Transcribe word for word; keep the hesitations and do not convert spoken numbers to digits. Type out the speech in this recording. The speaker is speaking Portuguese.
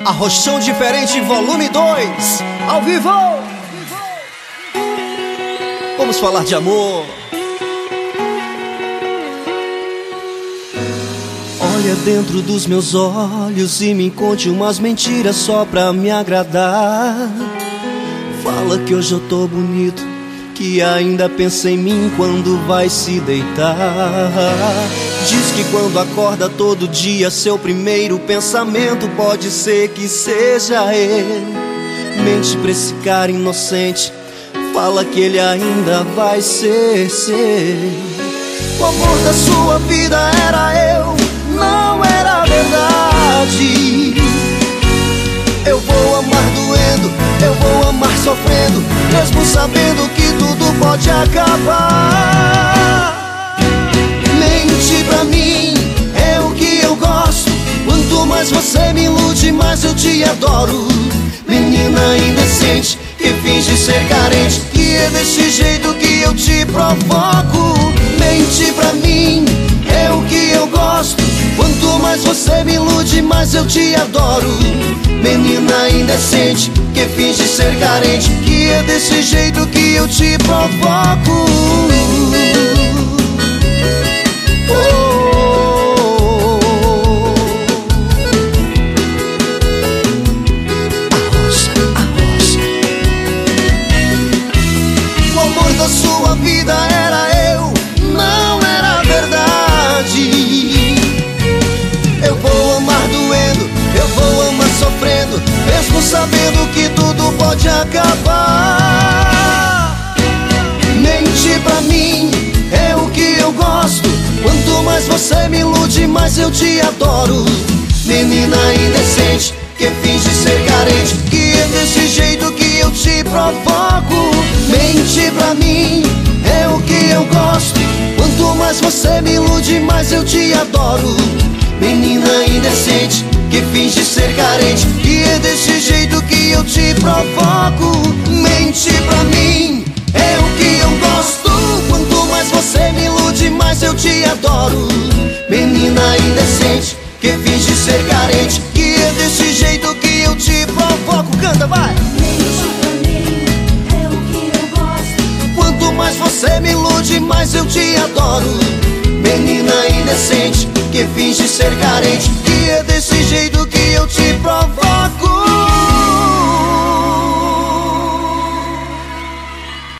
Arrochão Diferente volume dois, ao vivo. Vamos falar de amor. Olha dentro dos meus olhos e me conte umas mentiras só pra me agradar. Fala que hoje eu tô bonito, que ainda pensa em mim quando vai se deitar. Diz que quando acorda todo dia, seu primeiro pensamento pode ser que seja ele. Mente pra esse cara inocente, fala que ele ainda vai ser seu. O amor da sua vida era eu, não era verdade. Eu vou amar doendo, eu vou amar sofrendo, mesmo sabendo que tudo pode acabar. Mente pra mim, é o que eu gosto. Quanto mais você me ilude, mais eu te adoro. Menina indecente, que finge ser carente, que é desse jeito que eu te provoco. Mente pra mim, é o que eu gosto. Quanto mais você me ilude, mais eu te adoro. Menina indecente, que finge ser carente, que é desse jeito que eu te provoco. Oh, oh, oh. Arrocha, arrocha. O amor da sua vida era eu, não era verdade. Eu vou amar doendo, eu vou amar sofrendo, mesmo sabendo que tudo pode acabar. Mente pra mim, é o que eu gosto. Quanto mais você me ilude, mais eu te adoro. Menina indecente, que finge ser carente, que é desse jeito que eu te provoco. Mente pra mim, é o que eu gosto. Quanto mais você me ilude, mais eu te adoro. Menina indecente, que finge ser carente, que é desse jeito que eu te provoco. Mente pra mim, é o que eu gosto. Quanto mais você me ilude, mais eu te adoro. Menina indecente, que finge ser carente, que é desse jeito que eu te provoco. Canta, vai! Mente pra mim, é o que eu gosto. Quanto mais você me ilude, mais eu te adoro. Menina indecente, que finge ser carente, que é desse jeito que eu te provoco.